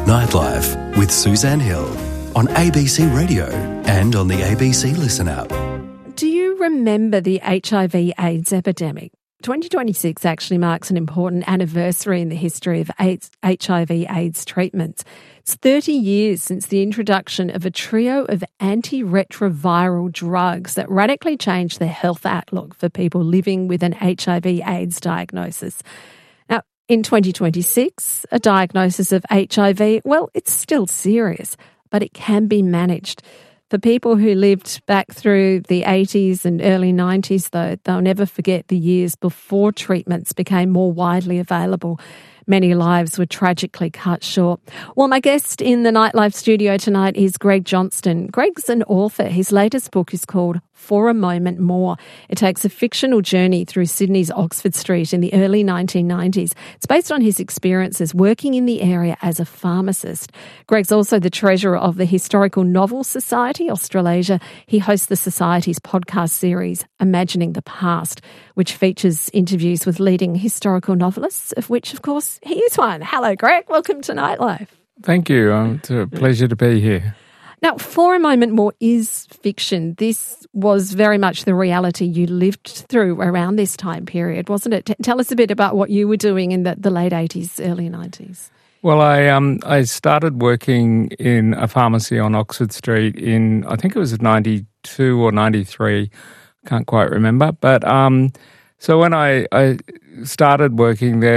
Nightlife with Suzanne Hill on ABC Radio and on the ABC Listen app. Do you remember the HIV/AIDS epidemic? 2026 actually marks an important anniversary in the history of HIV/AIDS treatments. It's 30 years since the introduction of a trio of antiretroviral drugs that radically changed the health outlook for people living with an HIV/AIDS diagnosis. Now, in 2026, a diagnosis of HIV, well, it's still serious, but it can be managed. For people who lived back through the 80s and early 90s, though, they'll never forget the years before treatments became more widely available. Many lives were tragically cut short. Well, my guest in the Nightlife studio tonight is Greg Johnston. Greg's an author. His latest book is called For a Moment More. It takes a fictional journey through Sydney's Oxford Street in the early 1990s. It's based on his experiences working in the area as a pharmacist. Greg's also the treasurer of the Historical Novel Society, Australasia. He hosts the Society's podcast series, Imagining the Past, which features interviews with leading historical novelists, of which, of course, he is one. Hello, Greg. Welcome to Nightlife. Thank you. It's a pleasure to be here. Now, For a Moment More is fiction. This was very much the reality you lived through around this time period, wasn't it? Tell us a bit about what you were doing in the late 80s, early 90s. Well, I started working in a pharmacy on Oxford Street in, I think it was 92 or 93, can't quite remember. But so when I started working there,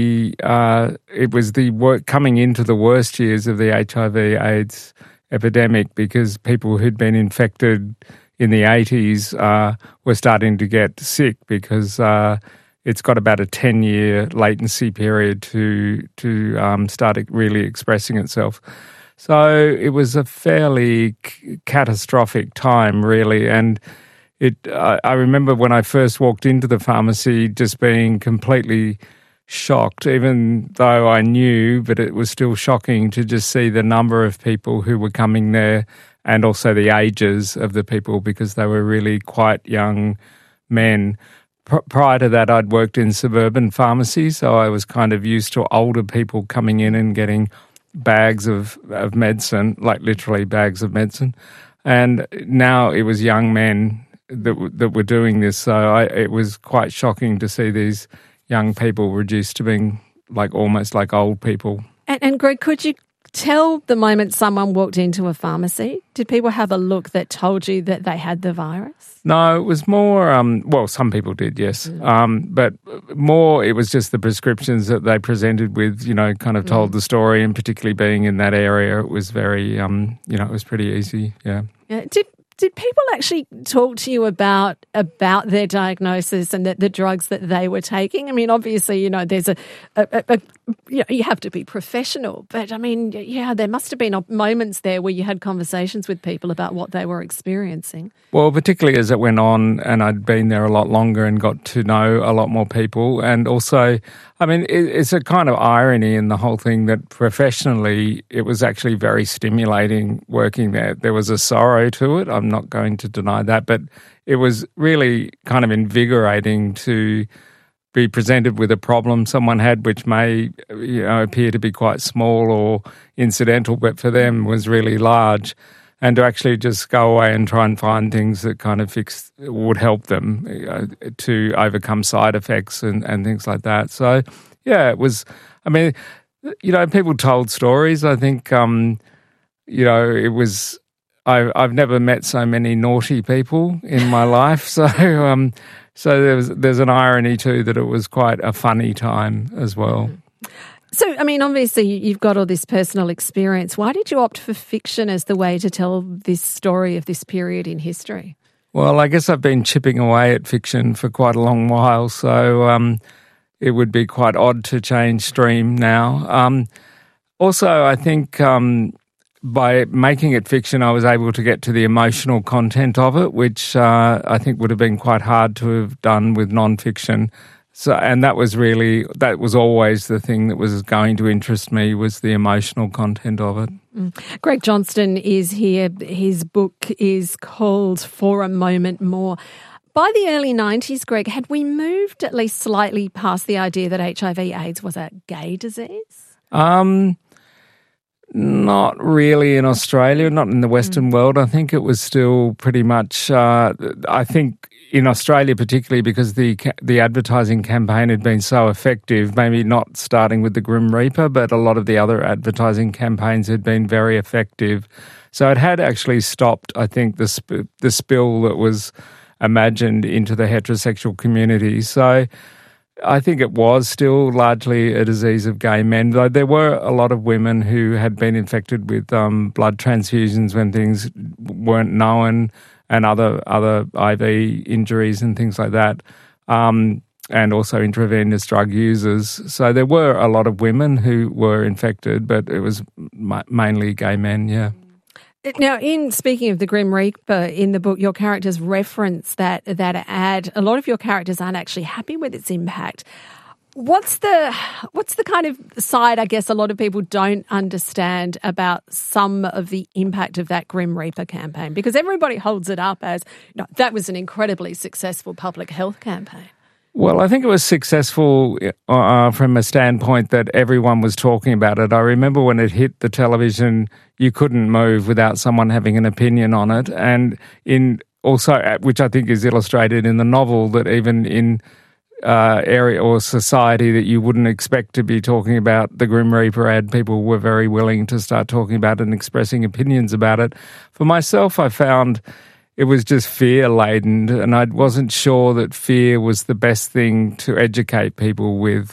it was the work coming into the worst years of the HIV/AIDS epidemic, because people who'd been infected in the 80s were starting to get sick, because it's got about a 10-year latency period to start really expressing itself. So it was a fairly catastrophic time, really, and I remember when I first walked into the pharmacy just being completely shocked, even though I knew, but it was still shocking to just see the number of people who were coming there, and also the ages of the people, because they were really quite young men. Prior to that, I'd worked in suburban pharmacies, so I was kind of used to older people coming in and getting bags of medicine, like literally bags of medicine. And now it was young men that were doing this, so it was quite shocking to see these young people reduced to being almost like old people. And Greg, could you tell the moment someone walked into a pharmacy, did people have a look that told you that they had the virus? No, it was more, well, some people did, yes. But more, it was just the prescriptions that they presented with, kind of told the story, and particularly being in that area, it was very, it was pretty easy, yeah. Did people actually talk to you about their diagnosis and the drugs that they were taking? I mean, obviously, there's you have to be professional, but I mean, there must have been moments there where you had conversations with people about what they were experiencing. Well, particularly as it went on, and I'd been there a lot longer and got to know a lot more people. And also, I mean, it's a kind of irony in the whole thing that professionally it was actually very stimulating working there. There was a sorrow to it, I'm not going to deny that, but it was really kind of invigorating to be presented with a problem someone had, which may appear to be quite small or incidental, but for them was really large. And to actually just go away and try and find things that kind of would help them to overcome side effects and things like that. So, yeah, it was, I mean, people told stories. I think, it was, I've never met so many naughty people in my life. So there's an irony too that it was quite a funny time as well. So, I mean, obviously you've got all this personal experience. Why did you opt for fiction as the way to tell this story of this period in history? Well, I guess I've been chipping away at fiction for quite a long while, so it would be quite odd to change stream now. Also, I think by making it fiction, I was able to get to the emotional content of it, which I think would have been quite hard to have done with non-fiction. So, and that was always the thing that was going to interest me, was the emotional content of it. Greg Johnston is here. His book is called For a Moment More. By the early 90s, Greg, had we moved at least slightly past the idea that HIV/AIDS was a gay disease? Not really in Australia, not in the Western world. I think it was still pretty much, I think in Australia particularly because the advertising campaign had been so effective, maybe not starting with the Grim Reaper, but a lot of the other advertising campaigns had been very effective. So it had actually stopped, I think, the spill that was imagined into the heterosexual community. So I think it was still largely a disease of gay men, though there were a lot of women who had been infected with blood transfusions when things weren't known and other IV injuries and things like that, and also intravenous drug users. So there were a lot of women who were infected, but it was mainly gay men, yeah. Now, in speaking of the Grim Reaper in the book, your characters reference that ad. A lot of your characters aren't actually happy with its impact. What's the kind of side, I guess, a lot of people don't understand about some of the impact of that Grim Reaper campaign? Because everybody holds it up as, that was an incredibly successful public health campaign. Well, I think it was successful from a standpoint that everyone was talking about it. I remember when it hit the television, you couldn't move without someone having an opinion on it. And which I think is illustrated in the novel, that even in area or society that you wouldn't expect to be talking about the Grim Reaper ad, people were very willing to start talking about it and expressing opinions about it. For myself, I found it was just fear-laden, and I wasn't sure that fear was the best thing to educate people with.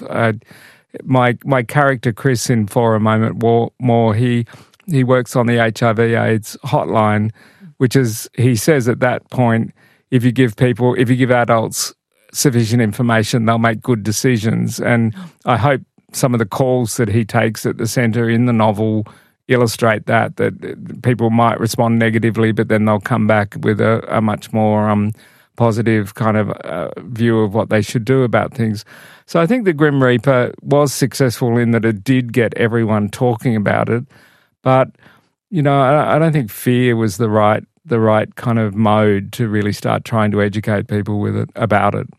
My character, Chris, in For a Moment More, he works on the HIV/AIDS hotline, which is, he says at that point, if you give adults sufficient information, they'll make good decisions. And I hope some of the calls that he takes at the centre in the novel illustrate that people might respond negatively, but then they'll come back with a much more positive kind of view of what they should do about things. So I think the Grim Reaper was successful in that it did get everyone talking about it, but I don't think fear was the right kind of mode to really start trying to educate people about it.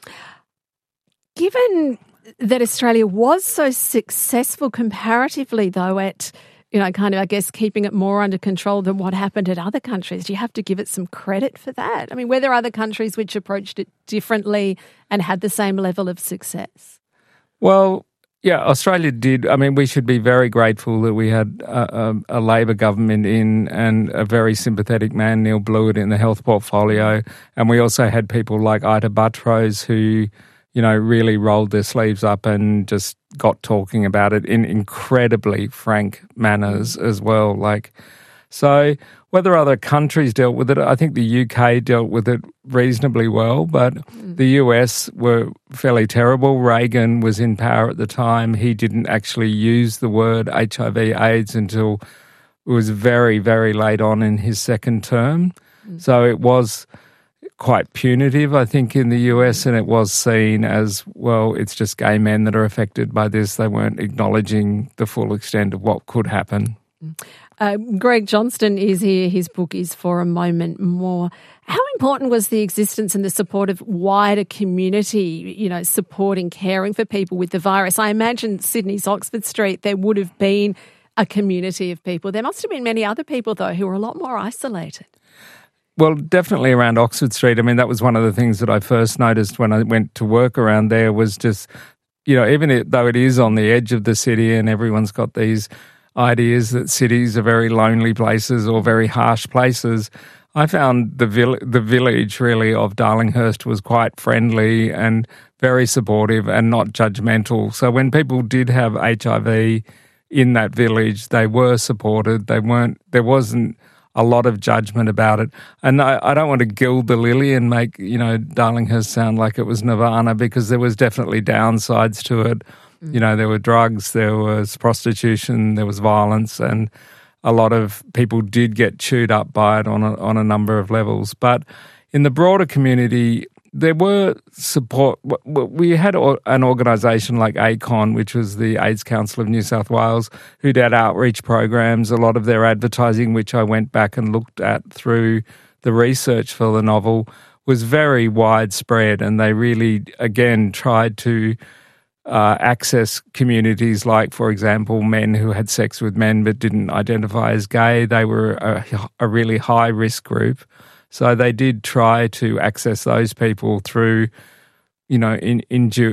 Given that Australia was so successful comparatively, though, at I guess keeping it more under control than what happened at other countries, do you have to give it some credit for that? I mean, were there other countries which approached it differently and had the same level of success? Well, yeah, Australia did. I mean, we should be very grateful that we had a Labor government and a very sympathetic man, Neil Blewett, in the health portfolio. And we also had people like Ita Buttrose who, really rolled their sleeves up and just got talking about it in incredibly frank manners as well. So whether other countries dealt with it, I think the UK dealt with it reasonably well, but the US were fairly terrible. Reagan was in power at the time. He didn't actually use the word HIV/AIDS until it was very, very late on in his second term. So it was quite punitive, I think, in the US, and it was seen as, well, it's just gay men that are affected by this. They weren't acknowledging the full extent of what could happen. Greg Johnston is here. His book is For a Moment More. How important was the existence and the support of wider community, supporting, caring for people with the virus? I imagine Sydney's Oxford Street, there would have been a community of people. There must have been many other people, though, who were a lot more isolated. Well, definitely around Oxford Street. I mean, that was one of the things that I first noticed when I went to work around there was just, even though it is on the edge of the city and everyone's got these ideas that cities are very lonely places or very harsh places, I found the village really of Darlinghurst was quite friendly and very supportive and not judgmental. So when people did have HIV in that village, they were supported. There wasn't a lot of judgment about it. And I don't want to gild the lily and make, Darlinghurst sound like it was nirvana, because there was definitely downsides to it. There were drugs, there was prostitution, there was violence, and a lot of people did get chewed up by it on a number of levels. But in the broader community, there were support. We had an organisation like ACON, which was the AIDS Council of New South Wales, who did outreach programs. A lot of their advertising, which I went back and looked at through the research for the novel, was very widespread, and they really, again, tried to access communities like, for example, men who had sex with men but didn't identify as gay. They were a really high-risk group. So they did try to access those people through, in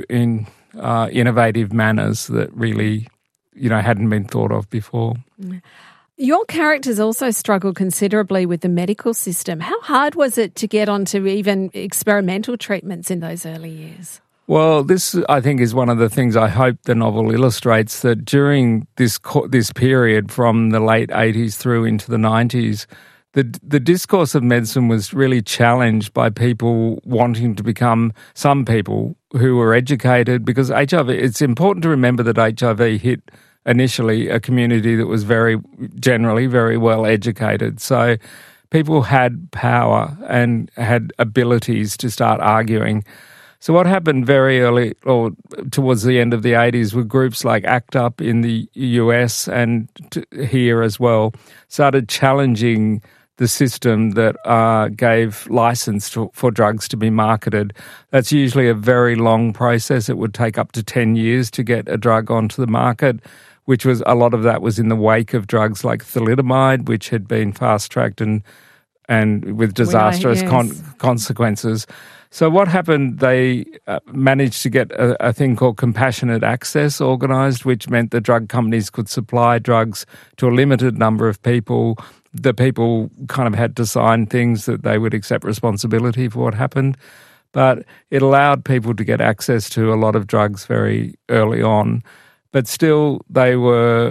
innovative manners that really, hadn't been thought of before. Your characters also struggled considerably with the medical system. How hard was it to get onto even experimental treatments in those early years? Well, this, I think, is one of the things I hope the novel illustrates, that during this period from the late 80s through into the 90s, the discourse of medicine was really challenged by people wanting to become, some people who were educated, because HIV, it's important to remember that HIV hit initially a community that was generally very well educated. So people had power and had abilities to start arguing. So what happened very early, or towards the end of the 80s, were groups like ACT UP in the US and here as well, started challenging the system that gave license for drugs to be marketed. That's usually a very long process. It would take up to 10 years to get a drug onto the market, which was, a lot of that was in the wake of drugs like thalidomide, which had been fast-tracked and with disastrous consequences. So what happened, they managed to get a thing called compassionate access organised, which meant the drug companies could supply drugs to a limited number of people. The people kind of had to sign things that they would accept responsibility for what happened. But it allowed people to get access to a lot of drugs very early on. But still, they were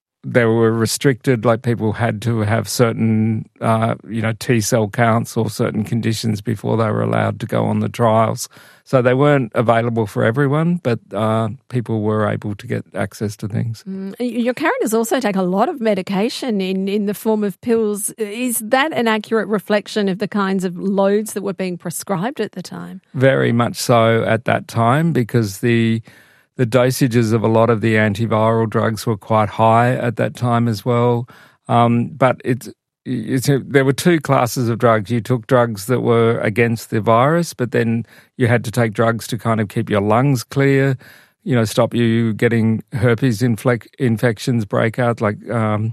restricted, like people had to have certain, T-cell counts or certain conditions before they were allowed to go on the trials. So they weren't available for everyone, but people were able to get access to things. Your characters also take a lot of medication in the form of pills. Is that an accurate reflection of the kinds of loads that were being prescribed at the time? Very much so at that time, because the dosages of a lot of the antiviral drugs were quite high at that time as well. But there were two classes of drugs. You took drugs that were against the virus, but then you had to take drugs to kind of keep your lungs clear, stop you getting herpes infections break out, then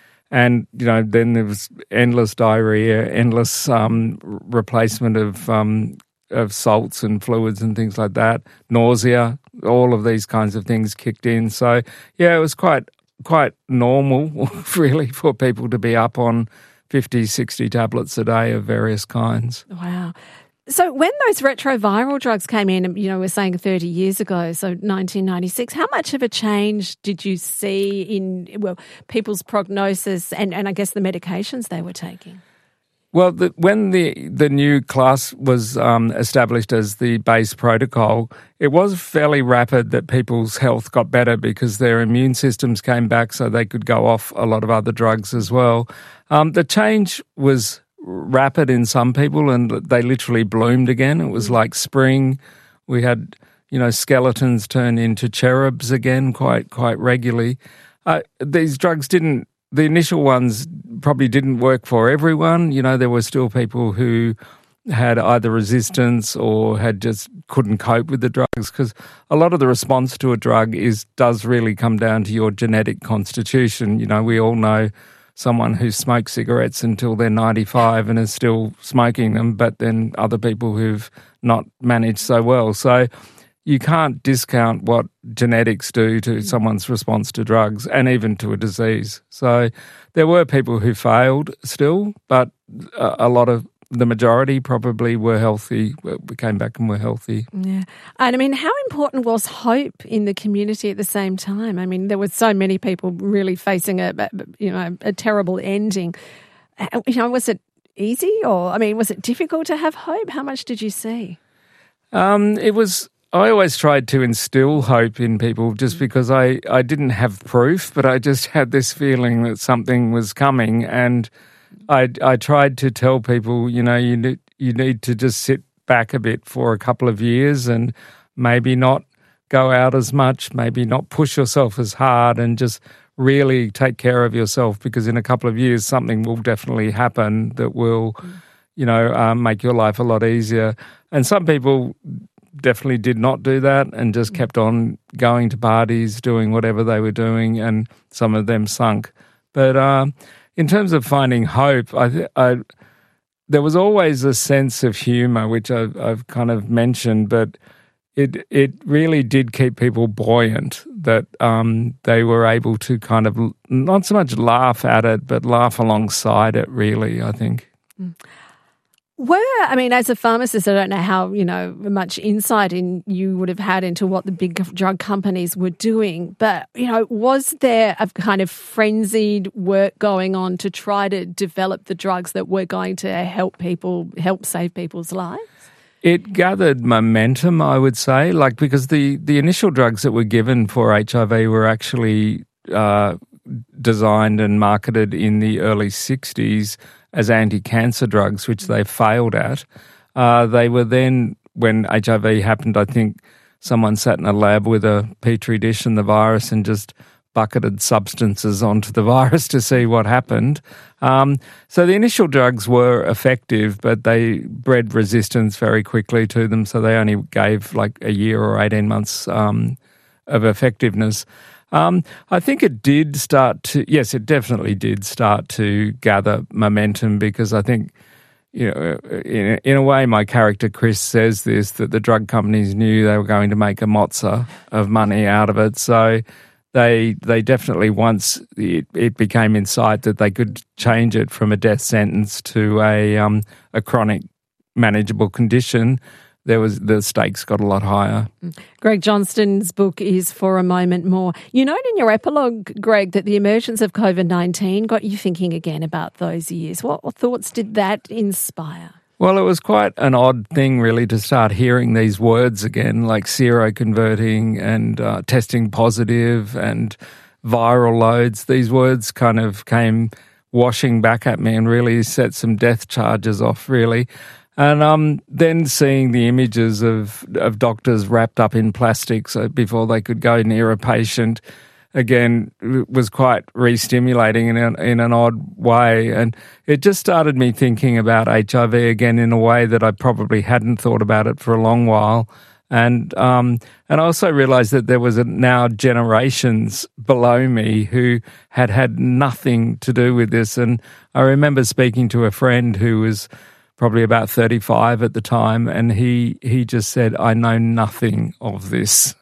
there was endless diarrhea, endless replacement of salts and fluids and things like that, nausea, all of these kinds of things kicked in. So, it was quite normal, really, for people to be up on 50, 60 tablets a day of various kinds. Wow. So when those retroviral drugs came in, we're saying 30 years ago, so 1996, how much of a change did you see in, people's prognosis and I guess the medications they were taking? Well, when the new class was established as the base protocol, it was fairly rapid that people's health got better because their immune systems came back so they could go off a lot of other drugs as well. The change was rapid in some people and they literally bloomed again. It was like spring. We had, skeletons turn into cherubs again quite regularly. These drugs the initial ones probably didn't work for everyone. There were still people who had either resistance or just couldn't cope with the drugs, because a lot of the response to a drug does really come down to your genetic constitution. We all know someone who smokes cigarettes until they're 95 and is still smoking them, but then other people who've not managed so well. So you can't discount what genetics do to someone's response to drugs and even to a disease. So there were people who failed still, but the majority probably were healthy, came back and were healthy. Yeah. And how important was hope in the community at the same time? There were so many people really facing a terrible ending. Was it easy or, was it difficult to have hope? How much did you see? I always tried to instill hope in people just because I didn't have proof, but I just had this feeling that something was coming, and I tried to tell people, you need to just sit back a bit for a couple of years and maybe not go out as much, maybe not push yourself as hard, and just really take care of yourself, because in a couple of years something will definitely happen that will, make your life a lot easier. And some people definitely did not do that and just kept on going to parties, doing whatever they were doing, and some of them sunk. But in terms of finding hope, there was always a sense of humour, which I've kind of mentioned, but it really did keep people buoyant, that they were able to kind of not so much laugh at it, but laugh alongside it, really, I think. As a pharmacist, I don't know how, much insight you would have had into what the big drug companies were doing, but, was there a kind of frenzied work going on to try to develop the drugs that were going to help save people's lives? It gathered momentum, I would say, because the initial drugs that were given for HIV were actually designed and marketed in the early 60s as anti-cancer drugs, which they failed at. They were then, when HIV happened, I think someone sat in a lab with a petri dish and the virus and just bucketed substances onto the virus to see what happened. So the initial drugs were effective, but they bred resistance very quickly to them, so they only gave a year or 18 months of effectiveness. I think it definitely did start to gather momentum, because I think, in a way, my character Chris says this, that the drug companies knew they were going to make a mozza of money out of it. So they definitely, once it became in sight that they could change it from a death sentence to a chronic manageable condition, the stakes got a lot higher. Greg Johnston's book is For a Moment More. You note in your epilogue, Greg, that the emergence of COVID-19 got you thinking again about those years. What thoughts did that inspire? Well, it was quite an odd thing, really, to start hearing these words again, like seroconverting and testing positive and viral loads. These words kind of came washing back at me and really set some death charges off, really. And then seeing the images of doctors wrapped up in plastics before they could go near a patient, again, was quite re-stimulating in an odd way. And it just started me thinking about HIV again in a way that I probably hadn't thought about it for a long while. And I also realised that there was now generations below me who had nothing to do with this. And I remember speaking to a friend who was probably about 35 at the time, and he just said, "I know nothing of this,"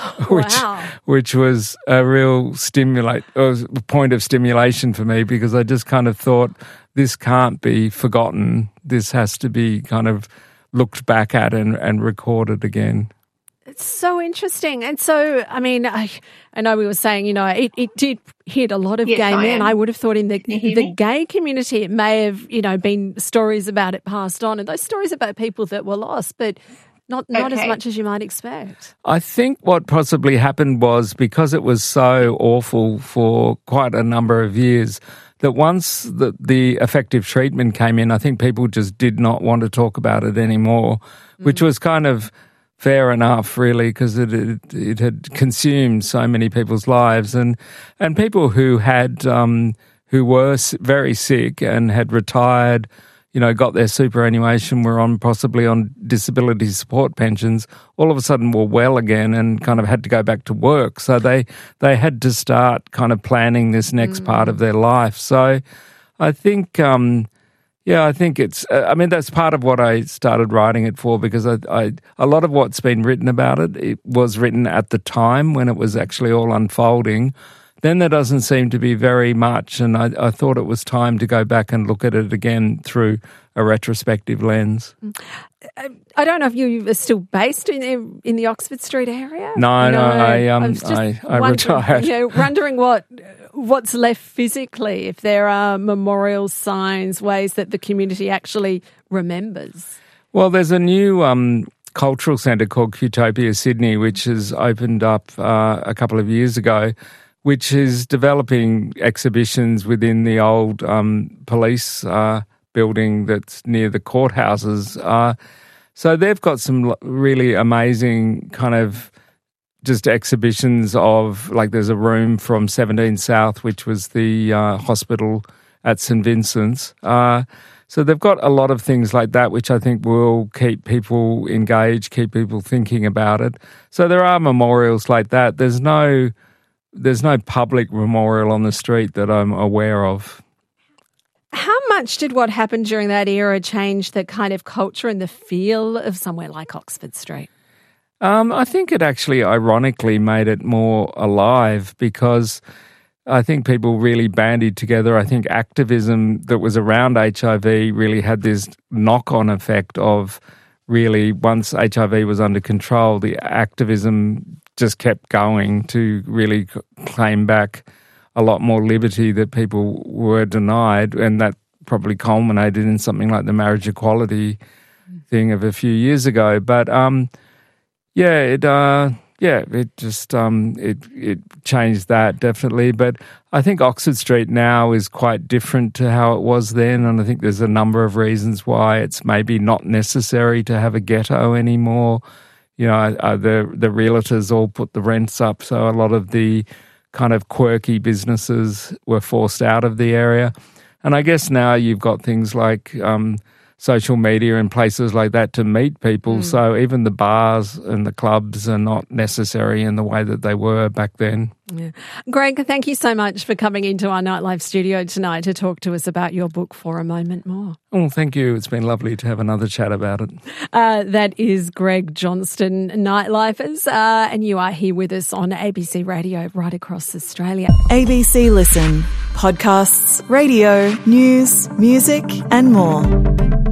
which was a real point of stimulation for me, because I just kind of thought, this can't be forgotten. This has to be kind of looked back at and recorded again. It's so interesting. And so, I know we were saying, it did hit a lot of gay men. I would have thought in the gay community, it may have, been stories about it passed on, and those stories about people that were lost, but not as much as you might expect. I think what possibly happened was, because it was so awful for quite a number of years, that once the effective treatment came in, I think people just did not want to talk about it anymore, which was kind of fair enough, really, because it had consumed so many people's lives, and people who were very sick and had retired, got their superannuation, were possibly on disability support pensions, all of a sudden were well again and kind of had to go back to work. So they had to start kind of planning this next part of their life. So I think I think it's, that's part of what I started writing it for, because a lot of what's been written about it was written at the time when it was actually all unfolding. Then there doesn't seem to be very much, and I thought it was time to go back and look at it again through a retrospective lens. I don't know if you are still based in the Oxford Street area. No, I retired. Wondering what's left physically, if there are memorials, signs, ways that the community actually remembers. Well, there's a new cultural centre called Qtopia Sydney, which has opened up a couple of years ago, which is developing exhibitions within the old police building that's near the courthouses. So they've got some really amazing kind of just exhibitions of, there's a room from 17 South, which was the hospital at St Vincent's. So they've got a lot of things like that, which I think will keep people engaged, keep people thinking about it. So there are memorials like that. There's no public memorial on the street that I'm aware of. How much did what happened during that era change the kind of culture and the feel of somewhere like Oxford Street? I think it actually ironically made it more alive because I think people really bandied together. I think activism that was around HIV really had this knock-on effect of really once HIV was under control, the activism just kept going to really claim back a lot more liberty that people were denied, and that probably culminated in something like the marriage equality thing of a few years ago. But it changed that definitely. But I think Oxford Street now is quite different to how it was then, and I think there's a number of reasons why it's maybe not necessary to have a ghetto anymore. You know, the realtors all put the rents up, so a lot of the kind of quirky businesses were forced out of the area. And I guess now you've got things like social media and places like that to meet people. So even the bars and the clubs are not necessary in the way that they were back then. Yeah. Greg, thank you so much for coming into our Nightlife studio tonight to talk to us about your book, For a Moment More. Oh, thank you. It's been lovely to have another chat about it. That is Greg Johnston, Nightlifers, and you are here with us on ABC Radio right across Australia. ABC Listen. Podcasts, radio, news, music and more.